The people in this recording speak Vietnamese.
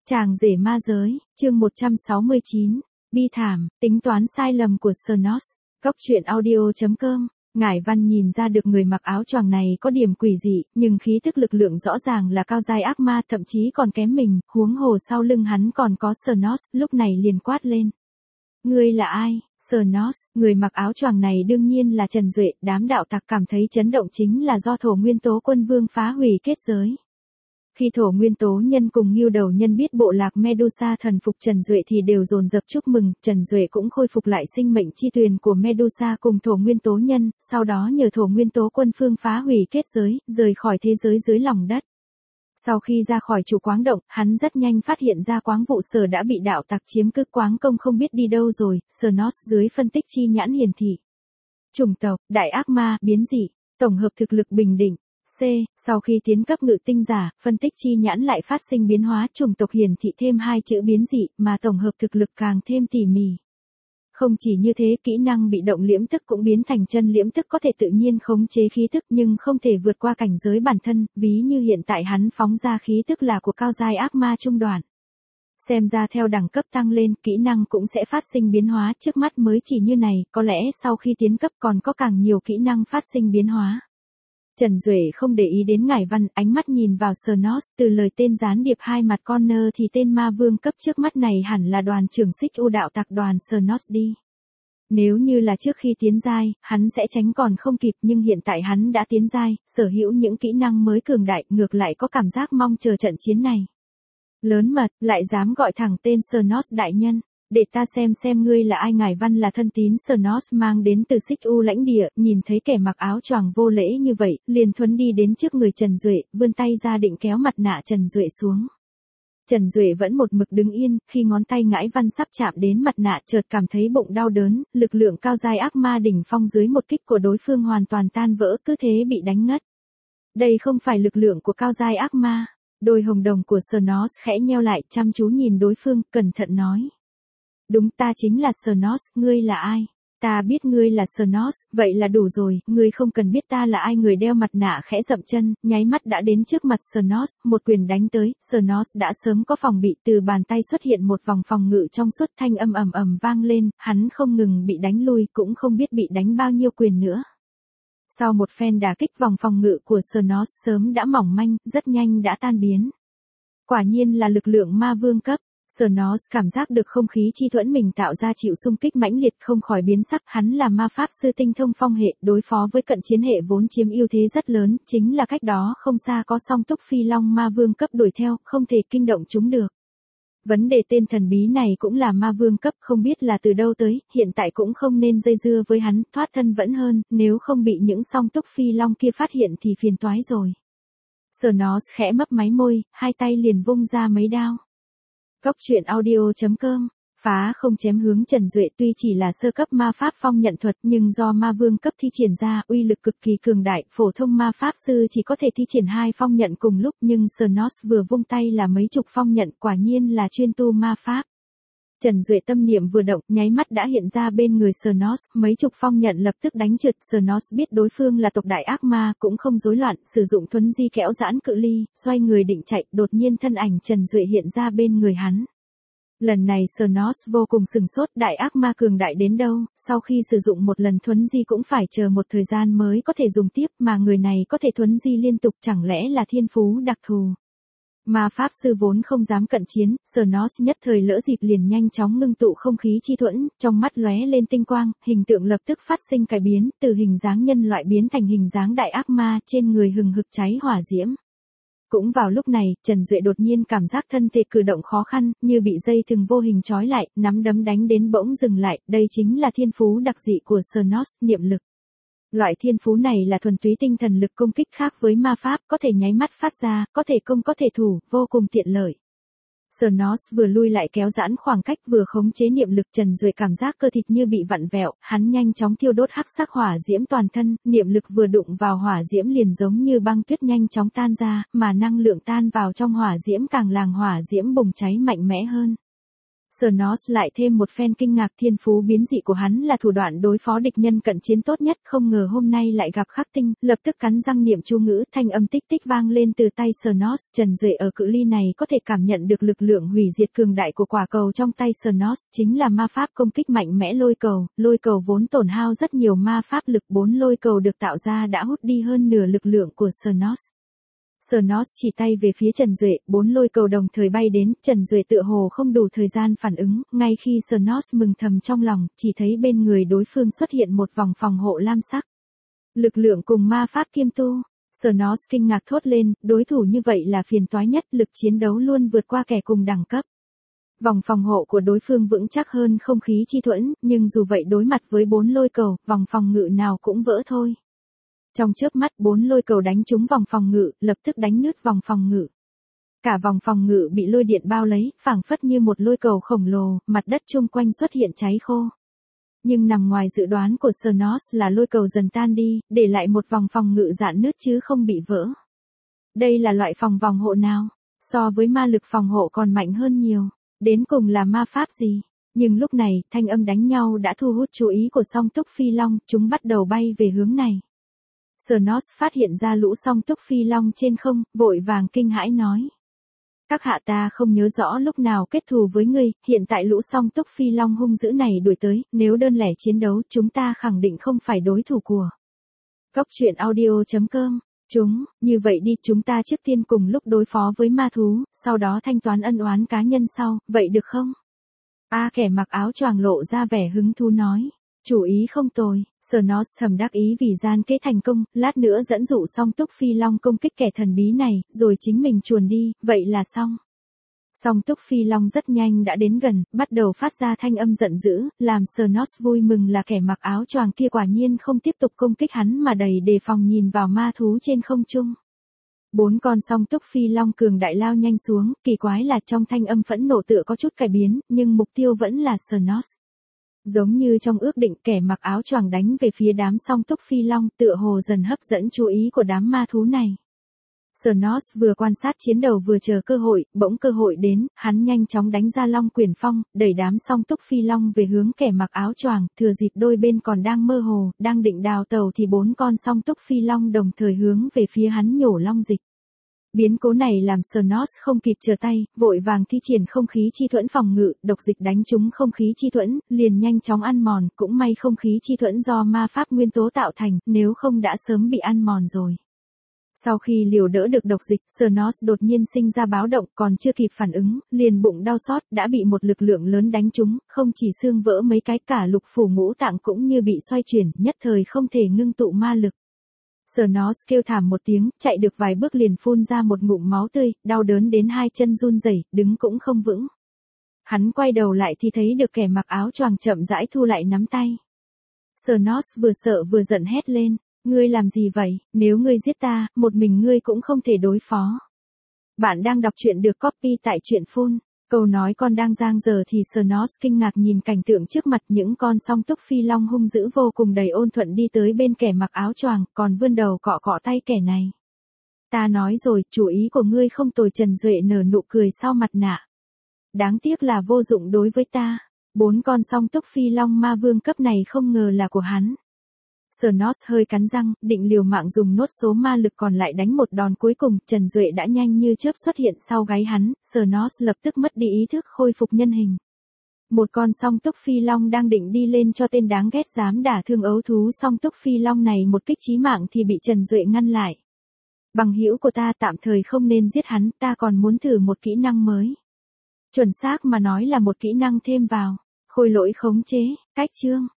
Chàng rể ma giới, chương 169, bi thảm, tính toán sai lầm của Snos. Góc truyện audio.com. Ngải Văn nhìn ra được người mặc áo choàng này có điểm quỷ dị, nhưng khí tức lực lượng rõ ràng là cao giai ác ma, thậm chí còn kém mình, huống hồ sau lưng hắn còn có Snos, lúc này liền quát lên. Ngươi là ai? Snos, người mặc áo choàng này đương nhiên là Trần Duệ, đám đạo tặc cảm thấy chấn động chính là do thổ nguyên tố quân vương phá hủy kết giới. Khi thổ nguyên tố nhân cùng Ngưu Đầu Nhân biết bộ lạc Medusa thần phục Trần Duệ thì đều dồn dập chúc mừng, Trần Duệ cũng khôi phục lại sinh mệnh chi tuyền của Medusa cùng thổ nguyên tố nhân, sau đó nhờ thổ nguyên tố quân phương phá hủy kết giới, rời khỏi thế giới dưới lòng đất. Sau khi ra khỏi chủ quáng động, hắn rất nhanh phát hiện ra quáng vụ sở đã bị đạo tặc chiếm cứ, quáng công không biết đi đâu rồi. Snos dưới phân tích chi nhãn hiển thị. Chủng tộc, đại ác ma, biến dị, tổng hợp thực lực bình định. C. Sau khi tiến cấp ngự tinh giả, phân tích chi nhãn lại phát sinh biến hóa, chủng tộc hiển thị thêm 2 chữ biến dị, mà tổng hợp thực lực càng thêm tỉ mỉ. Không chỉ như thế, kỹ năng bị động liễm tức cũng biến thành chân liễm tức, có thể tự nhiên khống chế khí tức nhưng không thể vượt qua cảnh giới bản thân, ví như hiện tại hắn phóng ra khí tức là của cao giai ác ma trung đoạn. Xem ra theo đẳng cấp tăng lên, kỹ năng cũng sẽ phát sinh biến hóa, trước mắt mới chỉ như này, có lẽ sau khi tiến cấp còn có càng nhiều kỹ năng phát sinh biến hóa. Trần Duệ không để ý đến Ngải Văn, ánh mắt nhìn vào Snos, từ lời tên gián điệp hai mặt Connor thì tên ma vương cấp trước mắt này hẳn là đoàn trưởng Xích U đạo tặc đoàn Snos đi. Nếu như là trước khi tiến giai, hắn sẽ tránh còn không kịp, nhưng hiện tại hắn đã tiến giai, sở hữu những kỹ năng mới cường đại, ngược lại có cảm giác mong chờ trận chiến này. Lớn mật, lại dám gọi thẳng tên Snos đại nhân. Để ta xem ngươi là ai. Ngải Văn là thân tín Snos mang đến từ Xích U lãnh địa, nhìn thấy kẻ mặc áo choàng vô lễ như vậy, liền thuấn đi đến trước người Trần Duệ, vươn tay ra định kéo mặt nạ Trần Duệ xuống. Trần Duệ vẫn một mực đứng yên, khi ngón tay Ngải Văn sắp chạm đến mặt nạ chợt cảm thấy bụng đau đớn, lực lượng cao giai ác ma đỉnh phong dưới một kích của đối phương hoàn toàn tan vỡ, cứ thế bị đánh ngất. Đây không phải lực lượng của cao giai ác ma. Đôi hồng đồng của Snos khẽ nheo lại, chăm chú nhìn đối phương, cẩn thận nói. Đúng, ta chính là Snos, ngươi là ai? Ta biết ngươi là Snos, vậy là đủ rồi, ngươi không cần biết ta là ai. Người đeo mặt nạ khẽ dậm chân, nháy mắt đã đến trước mặt Snos, một quyền đánh tới, Snos đã sớm có phòng bị, từ bàn tay xuất hiện một vòng phòng ngự trong suốt, thanh âm ầm ầm vang lên, hắn không ngừng bị đánh lui, cũng không biết bị đánh bao nhiêu quyền nữa. Sau một phen đả kích, vòng phòng ngự của Snos sớm đã mỏng manh, rất nhanh đã tan biến. Quả nhiên là lực lượng ma vương cấp. Snos cảm giác được không khí chi thuẫn mình tạo ra chịu xung kích mãnh liệt, không khỏi biến sắc. Hắn là ma pháp sư tinh thông phong hệ, đối phó với cận chiến hệ vốn chiếm ưu thế rất lớn, chính là cách đó không xa có song túc phi long ma vương cấp đuổi theo, không thể kinh động chúng được. Vấn đề tên thần bí này cũng là ma vương cấp, không biết là từ đâu tới, hiện tại cũng không nên dây dưa với hắn, thoát thân vẫn hơn, nếu không bị những song túc phi long kia phát hiện thì phiền toái rồi. Snos khẽ mấp máy môi, hai tay liền vung ra mấy đao. Góc truyện audio.com. Phá không chém hướng Trần Duệ tuy chỉ là sơ cấp ma pháp phong nhận thuật, nhưng do ma vương cấp thi triển ra, uy lực cực kỳ cường đại, phổ thông ma pháp sư chỉ có thể thi triển 2 phong nhận cùng lúc, nhưng Snos vừa vung tay là mấy chục phong nhận, quả nhiên là chuyên tu ma pháp. Trần Duệ tâm niệm vừa động, nháy mắt đã hiện ra bên người Snos, mấy chục phong nhận lập tức đánh trượt. Snos biết đối phương là tộc đại ác ma, cũng không rối loạn, sử dụng thuấn di kéo giãn cự ly, xoay người định chạy, đột nhiên thân ảnh Trần Duệ hiện ra bên người hắn. Lần này Snos vô cùng sừng sốt, đại ác ma cường đại đến đâu, sau khi sử dụng một lần thuấn di cũng phải chờ một thời gian mới có thể dùng tiếp, mà người này có thể thuấn di liên tục, chẳng lẽ là thiên phú đặc thù. Ma pháp sư vốn không dám cận chiến, Snos nhất thời lỡ dịp liền nhanh chóng ngưng tụ không khí chi thuẫn, trong mắt lóe lên tinh quang, hình tượng lập tức phát sinh cải biến, từ hình dáng nhân loại biến thành hình dáng đại ác ma, trên người hừng hực cháy hỏa diễm. Cũng vào lúc này, Trần Duệ đột nhiên cảm giác thân thể cử động khó khăn, như bị dây thừng vô hình trói lại, nắm đấm đánh đến bỗng dừng lại, đây chính là thiên phú đặc dị của Snos, niệm lực. Loại thiên phú này là thuần túy tinh thần lực công kích, khác với ma pháp, có thể nháy mắt phát ra, có thể công có thể thủ, vô cùng tiện lợi. Snos vừa lui lại kéo giãn khoảng cách, vừa khống chế niệm lực. Trần Duệ cảm giác cơ thịt như bị vặn vẹo, hắn nhanh chóng thiêu đốt hắc sắc hỏa diễm toàn thân, niệm lực vừa đụng vào hỏa diễm liền giống như băng tuyết nhanh chóng tan ra, mà năng lượng tan vào trong hỏa diễm càng làm hỏa diễm bùng cháy mạnh mẽ hơn. Snos lại thêm một phen kinh ngạc, thiên phú biến dị của hắn là thủ đoạn đối phó địch nhân cận chiến tốt nhất, không ngờ hôm nay lại gặp khắc tinh, lập tức cắn răng niệm chú ngữ, thanh âm tích tích vang lên từ tay Snos. Trần Duệ ở cự ly này có thể cảm nhận được lực lượng hủy diệt cường đại của quả cầu trong tay Snos, chính là ma pháp công kích mạnh mẽ lôi cầu vốn tổn hao rất nhiều ma pháp lực, 4 lôi cầu được tạo ra đã hút đi hơn nửa lực lượng của Snos. Snos chỉ tay về phía Trần Duệ, 4 lôi cầu đồng thời bay đến, Trần Duệ tựa hồ không đủ thời gian phản ứng, ngay khi Snos mừng thầm trong lòng, chỉ thấy bên người đối phương xuất hiện một vòng phòng hộ lam sắc. Lực lượng cùng ma pháp kiêm tu. Snos kinh ngạc thốt lên, đối thủ như vậy là phiền toái nhất, lực chiến đấu luôn vượt qua kẻ cùng đẳng cấp. Vòng phòng hộ của đối phương vững chắc hơn không khí chi thuẫn, nhưng dù vậy đối mặt với 4 lôi cầu, vòng phòng ngự nào cũng vỡ thôi. Trong chớp mắt 4 lôi cầu đánh trúng vòng phòng ngự, lập tức đánh nứt vòng phòng ngự. Cả vòng phòng ngự bị lôi điện bao lấy, phảng phất như một lôi cầu khổng lồ, mặt đất chung quanh xuất hiện cháy khô. Nhưng nằm ngoài dự đoán của Snos là lôi cầu dần tan đi, để lại một vòng phòng ngự rạn nứt chứ không bị vỡ. Đây là loại vòng hộ nào? So với ma lực phòng hộ còn mạnh hơn nhiều. Đến cùng là ma pháp gì? Nhưng lúc này, thanh âm đánh nhau đã thu hút chú ý của song túc phi long, chúng bắt đầu bay về hướng này. Snos phát hiện ra lũ song túc phi long trên không, vội vàng kinh hãi nói. Các hạ, ta không nhớ rõ lúc nào kết thù với ngươi, hiện tại lũ song túc phi long hung dữ này đuổi tới, nếu đơn lẻ chiến đấu chúng ta khẳng định không phải đối thủ của. Cốc truyện audio.com. Như vậy đi, chúng ta trước tiên cùng lúc đối phó với ma thú, sau đó thanh toán ân oán cá nhân sau, vậy được không? Kẻ mặc áo choàng lộ ra vẻ hứng thú nói. Chủ ý không tồi. Snos thầm đắc ý vì gian kế thành công, lát nữa dẫn dụ song túc phi long công kích kẻ thần bí này, rồi chính mình chuồn đi, vậy là xong. Song túc phi long rất nhanh đã đến gần, bắt đầu phát ra thanh âm giận dữ, làm Snos vui mừng là kẻ mặc áo choàng kia quả nhiên không tiếp tục công kích hắn mà đầy đề phòng nhìn vào ma thú trên không trung. 4 con song túc phi long cường đại lao nhanh xuống, kỳ quái là trong thanh âm phẫn nộ tựa có chút cải biến, nhưng mục tiêu vẫn là Snos. Giống như trong ước định, kẻ mặc áo choàng đánh về phía đám song túc phi long, tựa hồ dần hấp dẫn chú ý của đám ma thú này. Snos vừa quan sát chiến đầu vừa chờ cơ hội, bỗng cơ hội đến, hắn nhanh chóng đánh ra long quyền phong, đẩy đám song túc phi long về hướng kẻ mặc áo choàng, thừa dịp đôi bên còn đang mơ hồ, đang định đào tàu thì 4 con song túc phi long đồng thời hướng về phía hắn nhổ long dịch. Biến cố này làm Snos không kịp trở tay, vội vàng thi triển không khí chi thuẫn phòng ngự, độc dịch đánh trúng không khí chi thuẫn, liền nhanh chóng ăn mòn, cũng may không khí chi thuẫn do ma pháp nguyên tố tạo thành, nếu không đã sớm bị ăn mòn rồi. Sau khi liều đỡ được độc dịch, Snos đột nhiên sinh ra báo động, còn chưa kịp phản ứng, liền bụng đau xót, đã bị một lực lượng lớn đánh trúng, không chỉ xương vỡ mấy cái, cả lục phủ ngũ tạng cũng như bị xoay chuyển, nhất thời không thể ngưng tụ ma lực. Snos kêu thảm một tiếng, chạy được vài bước liền phun ra một ngụm máu tươi, đau đớn đến hai chân run rẩy, đứng cũng không vững. Hắn quay đầu lại thì thấy được kẻ mặc áo choàng chậm rãi thu lại nắm tay. Snos vừa sợ vừa giận hét lên, ngươi làm gì vậy, nếu ngươi giết ta, một mình ngươi cũng không thể đối phó. Bạn đang đọc truyện được copy tại truyện phun. Câu nói con đang giang dở thì Snos kinh ngạc nhìn cảnh tượng trước mặt, những con song túc phi long hung dữ vô cùng đầy ôn thuận đi tới bên kẻ mặc áo choàng, còn vươn đầu cọ cọ tay kẻ này. Ta nói rồi, chủ ý của ngươi không tồi. Trần Duệ nở nụ cười sau mặt nạ. Đáng tiếc là vô dụng đối với ta. 4 con song túc phi long ma vương cấp này không ngờ là của hắn. Snos hơi cắn răng, định liều mạng dùng nốt số ma lực còn lại đánh một đòn cuối cùng, Trần Duệ đã nhanh như chớp xuất hiện sau gáy hắn, Snos lập tức mất đi ý thức, khôi phục nhân hình. Một con song túc phi long đang định đi lên cho tên đáng ghét dám đả thương ấu thú song túc phi long này một kích chí mạng thì bị Trần Duệ ngăn lại. Bằng hữu của ta tạm thời không nên giết hắn, ta còn muốn thử một kỹ năng mới. Chuẩn xác mà nói là một kỹ năng thêm vào, khôi lỗi khống chế, cách chương.